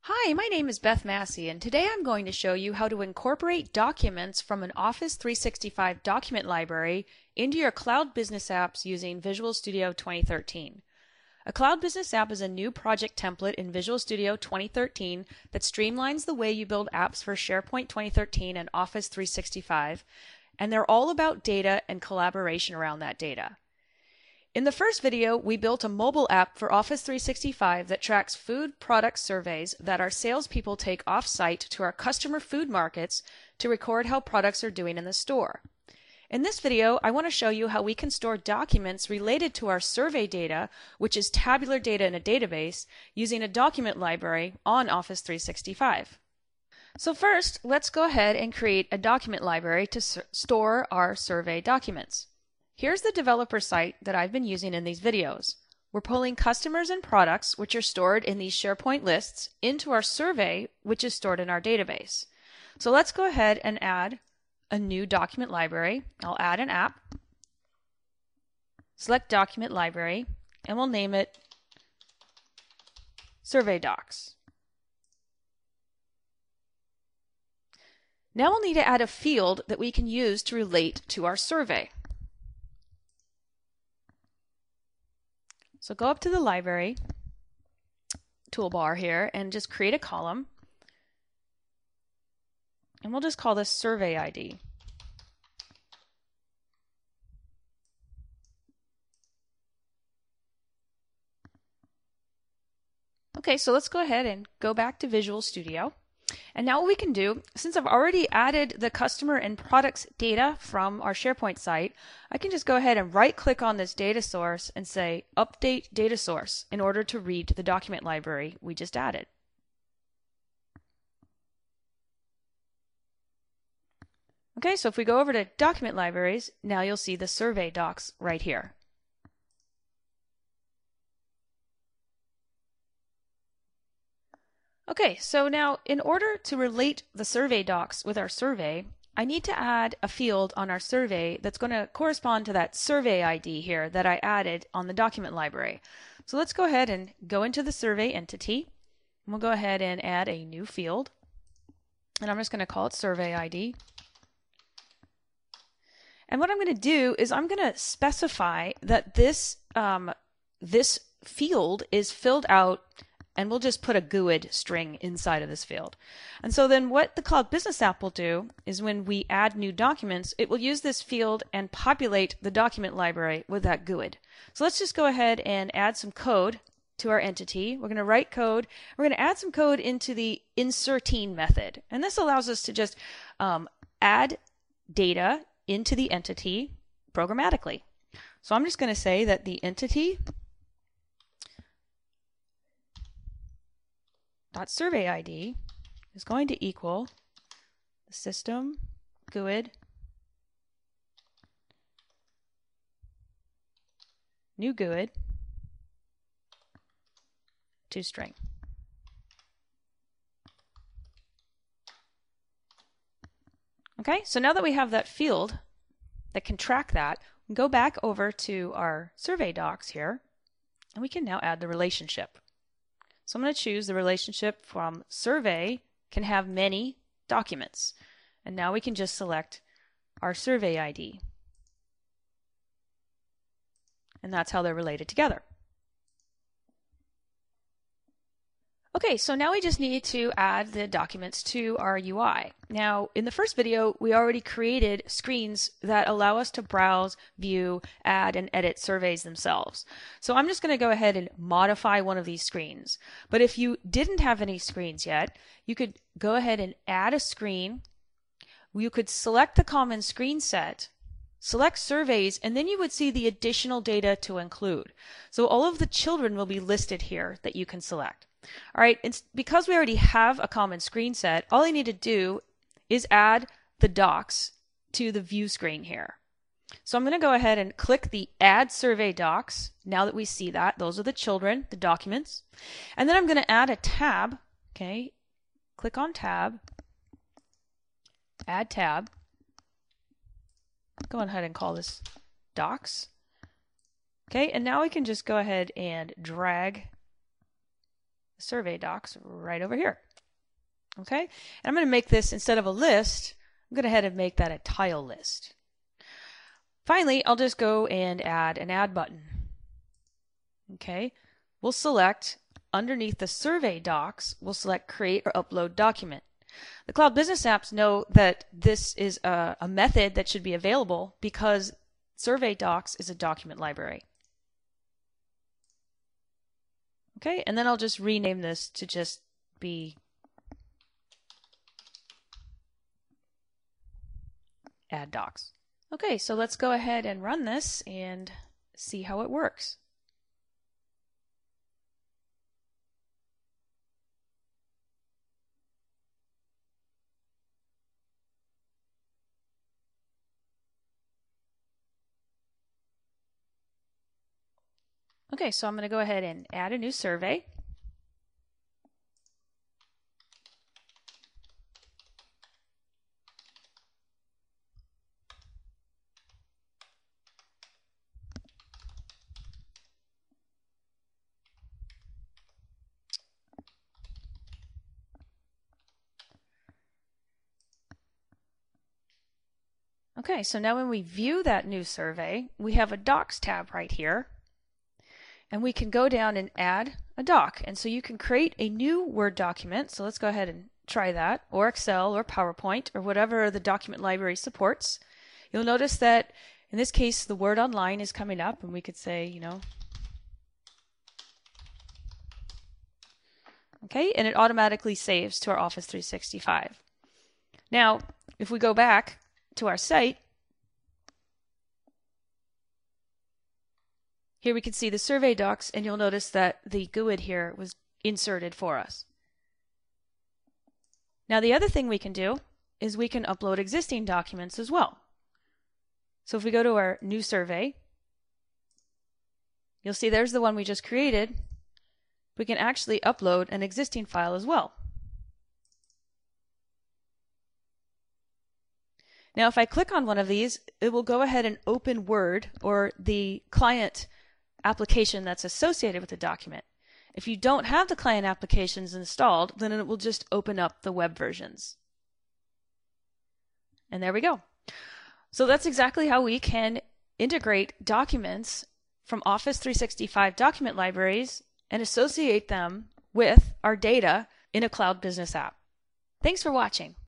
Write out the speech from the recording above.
Hi, my name is Beth Massey, and today I'm going to show you how to incorporate documents from an Office 365 document library into your Cloud Business apps using Visual Studio 2013. A Cloud Business app is a new project template in Visual Studio 2013 that streamlines the way you build apps for SharePoint 2013 and Office 365, and they're all about data and collaboration around that data. In the first video, we built a mobile app for Office 365 that tracks food product surveys that our salespeople take off-site to our customer food markets to record how products are doing in the store. In this video, I want to show you how we can store documents related to our survey data, which is tabular data in a database, using a document library on Office 365. So first, let's go ahead and create a document library to store our survey documents. Here's the developer site that I've been using in these videos. We're pulling customers and products, which are stored in these SharePoint lists, into our survey, which is stored in our database. So let's go ahead and add a new document library. I'll add an app, select document library, and we'll name it Survey Docs. Now we'll need to add a field that we can use to relate to our survey. So go up to the library toolbar here and just create a column. And we'll just call this Survey ID. Okay, so let's go ahead and go back to Visual Studio. And now what we can do, since I've already added the customer and products data from our SharePoint site, I can just go ahead and right-click on this data source and say Update Data Source in order to read the document library we just added. Okay, so if we go over to Document Libraries, now you'll see the survey docs right here. Okay, so now in order to relate the survey docs with our survey, I need to add a field on our survey that's going to correspond to that survey ID here that I added on the document library. So let's go ahead and go into the survey entity. And we'll go ahead and add a new field. And I'm just going to call it survey ID. And what I'm going to do is I'm going to specify that this field is filled out, and we'll just put a GUID string inside of this field. And so then what the Cloud Business app will do is when we add new documents, it will use this field and populate the document library with that GUID. So let's just go ahead and add some code to our entity. We're going to write code. We're going to add some code into the inserting method. And this allows us to just add data into the entity programmatically. So I'm just going to say that the entity .survey ID is going to equal the system GUID new GUID to string. Okay, so now that we have that field that can track that, we can go back over to our survey docs here, and we can now add the relationship. So I'm going to choose the relationship from survey can have many documents. And now we can just select our survey ID. And that's how they're related together. Okay, so now we just need to add the documents to our UI. Now, in the first video, we already created screens that allow us to browse, view, add, and edit surveys themselves. So I'm just going to go ahead and modify one of these screens. But if you didn't have any screens yet, you could go ahead and add a screen. You could select the common screen set, select surveys, and then you would see the additional data to include. So all of the children will be listed here that you can select. All right, it's because we already have a common screen set, all I need to do is add the docs to the view screen here. So I'm going to go ahead and click the Add Survey Docs. Now that we see that, those are the children, the documents. And then I'm going to add a tab. Okay, click on Tab, Add Tab. Go ahead and call this Docs. Okay, and now we can just go ahead and drag survey docs right over here. Okay, and I'm going to make this, instead of a list, I'm going to go ahead and make that a tile list. Finally, I'll just go and add an add button. Okay, we'll select underneath the survey docs, we'll select create or upload document. The Cloud Business Apps know that this is a method that should be available because survey docs is a document library. Okay, and then I'll just rename this to just be add docs. Okay, so let's go ahead and run this and see how it works. Okay, so I'm going to go ahead and add a new survey. Okay, so now when we view that new survey, we have a Docs tab right here. And we can go down and add a doc. And so you can create a new Word document. So let's go ahead and try that, or Excel or PowerPoint or whatever the document library supports. You'll notice that in this case the word online is coming up, and we could say, okay, and it automatically saves to our Office 365. Now, if we go back to our site, here we can see the survey docs, and you'll notice that the GUID here was inserted for us. Now the other thing we can do is we can upload existing documents as well. So if we go to our new survey, you'll see there's the one we just created. We can actually upload an existing file as well. Now if I click on one of these, it will go ahead and open Word, or the client application that's associated with the document. If you don't have the client applications installed, then it will just open up the web versions. And there we go. So that's exactly how we can integrate documents from Office 365 document libraries and associate them with our data in a Cloud Business app. Thanks for watching.